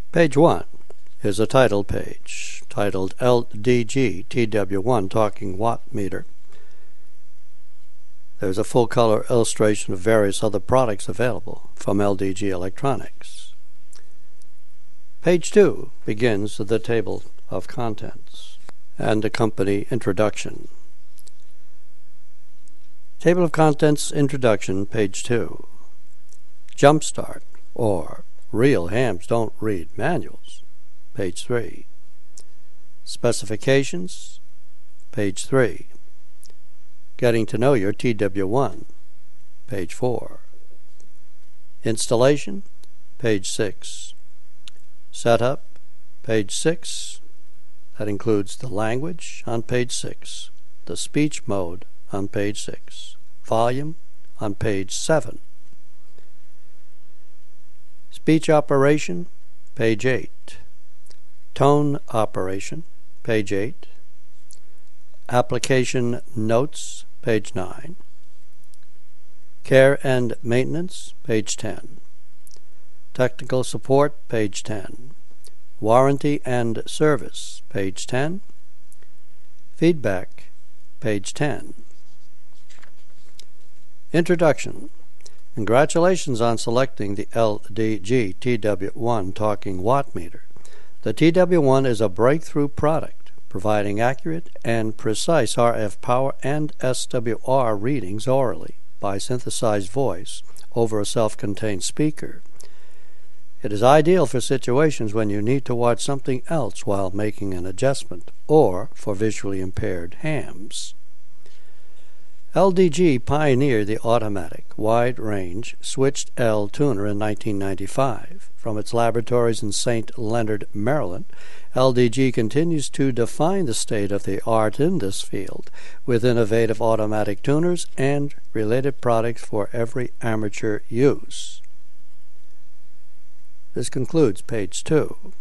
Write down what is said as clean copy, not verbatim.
Page 1 is a title page titled LDG TW1 Talking Watt Meter. There's a full-color illustration of various other products available from LDG Electronics. Page 2 begins with the table of contents and a company introduction. Table of Contents Introduction, page 2. Jumpstart, or Real Hams Don't Read Manuals, page 3. Specifications, page 3. Getting to know your TW1, page 4. Installation, page 6. Setup, page 6. That includes the language on page 6, the speech mode on page 6, volume on page 7. Speech operation, page 8. Tone operation, page 8. Application notes, page 9. Care and maintenance, page 10. Technical support, page 10. Warranty and service, page 10. Feedback, page 10. Introduction. Congratulations on selecting the LDG TW1 Talking Watt Meter. The TW1 is a breakthrough product, providing accurate and precise RF power and SWR readings orally by synthesized voice over a self-contained speaker. It is ideal for situations when you need to watch something else while making an adjustment, or for visually impaired hams. LDG pioneered the automatic, wide-range, switched L tuner in 1995. From its laboratories in St. Leonard, Maryland, LDG continues to define the state-of-the-art in this field, with innovative automatic tuners and related products for every amateur use. This concludes page 2.